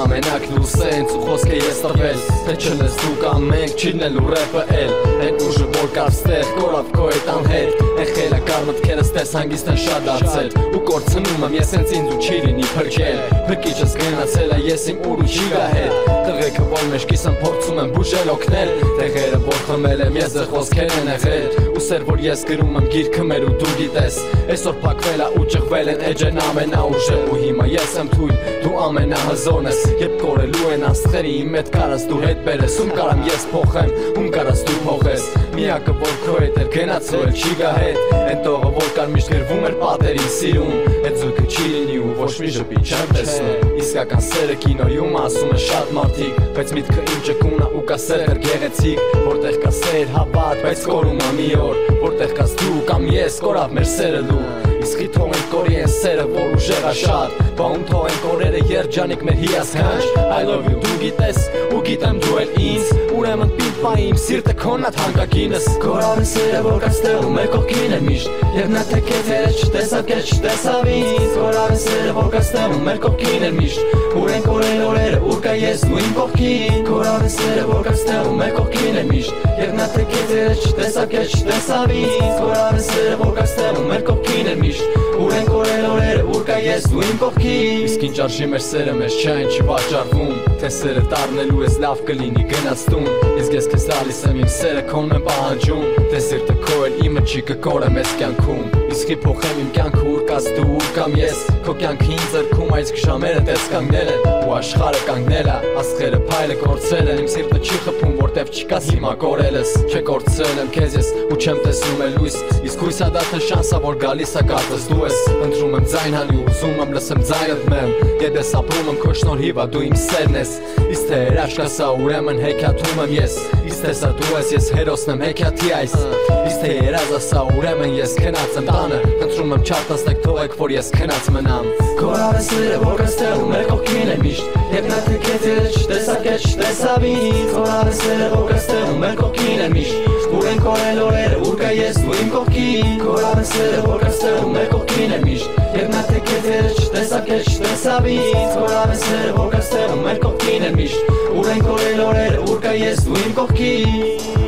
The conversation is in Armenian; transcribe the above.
ամենակ լուսենց ու խոսք է ես տվել Թե չլես դու կամ մենք չիլնելու ռեպը էլ Են ուժը որ կար ստեղ կորավ քո հետ անհետ Են խելակար մտքերս տես հանգիստ են շատ դարձել Ու կորցնում եմ ես հենց ինձ ու չի լինի փրկել Փրկիչս գնացել է ես իմ ուր ու չի գա հետ Տղեկը որ մեջքիս եմ փորձում եմ բուժել օգնել Տեղերը որ խմել եմ ես ձեր խոսքեր են եղել Ու սեր որ ես գրում եմ գիրքը մեր ու դու գիտես Այսօր փակվել ա ու ճղվել են էջեն ամենաուժը Ու հիմա ես եմ թույլ դու ամենահզորն ես Երբ կորելու են աստղերի իմ հետ կարաս դու հետ բերես Ում կարամ ես փոխեմ, ում կարաս դու փոխես Միակը որ քո հետ էր գնացել չի գա հետ Են տողը որ կար միշտ գրվում էր պատերին սիրում Այդ զույգը չի լինի ու ոչ մի ժպի չեմ տեսնում Իսկական սերը կինոյում ասում է շատ մարդիկ Բայց միտքը իմ ճկունա ու կա սեր գեղեցիկ Որտեղ կա սեր հավատ, բայց կորում ա մի օր Որտեղ կաս դու կամ ես կորավ մեր սերը լու Իսկի թողենք կորի են սերը որ ուժեղ ա շատ Բաում թողենք օրերը երջանիկ մեր հիասքանչ I love you դու գիտես ու գիտեմ դու էլ ինձ Ուրեմն պինպա իմ սիրտը քոնատ հանգակինս Կորավ է սերը որ կա ստեղ ու մեր կողքին է միշտ Եվ նա թե քեզ երես չտեսավ կեզ չտեսավ ինձ Կորավ է սերը որ կա ստեղ ու մեր կողքին է միշտ Ուր են կորել օրերը ուր կա ես ու իմ կողքին Կորավ է սերը որ կա ստեղ ու մեր կողքին է միշտ Եվ նա թե քեզ երես չտեսավ կեզ չտեսավ ինձ Կորավ է սերը որ կա ստեղ ու մեր կողքին է միշտ Ուր են կորել օրերը ուր կա ես ու իմ կողքին Իսկ ինչ արժի մեր սերը մեզ չեն չի վաճառվում Թե սերը տարնելու ես լավ կլինի գնաց տուն Իսկ ես քեզ տալիս եմ իմ սերը քոնն եմ պահանջում Թե սիրտը քո էլ իմը չի կկորը մեզ կյանքում Իսկ փոխեմ իմ կյանքը ուր կաս դու ուր կամ ես Քո կյանքը ինձ ձեռքում այս ժամերը տես կանգնել են Ու աշխարհը կանգնել ա աստղերը փայլը կորցրել են Իմ սիրտը չի խփում որտեվ չկաս հիմա կորելս Չէ կորցրել եմ քեզ ես ու չեմ տեսնում էլ լույս Իսկ հույսա դարձը շանսա որ գալիս ա կարծես դու ես Ընտրում եմ ձայն հանի ուզում եմ լսեմ ձայնդ մեմ Երբ ես ապրում եմ քո շնորհիվ ա դու իմ սերն ես Իսկ թե հրաշքա սա ուրեմն հեքիաթում եմ ես Իսկ թե սա դու ես ես հերոսն եմ հեքիաթի այս Իսկ թե երազա սա ուրեմն ես քնած եմ տանը Ընտրում եմ չարտասնեք թողեք որ ես քնած մնամ Կորավ է սերը որ կա ստեղ ու մեր կողքին է միշտ Եվ նա թե քեզ երես չտեսավ կեզ չտեսավ ինձ Կորավ է սերը որ կա ստեղ ու մեր կողքին է միշտ Ուր են կորել օրերը ուր կա ես ու իմ կողքին Կորավ է սերը որ կա ստեղ ու մեր կողքին է միշտ Եվ նա թե քեզ երես չտեսավ կեզ չտեսավ ինձ Կորավ է սերը որ կա ստեղ ու մեր կողքին է միշտ Ուր են կորել օրերը ուր կա ես ու իմ կողքին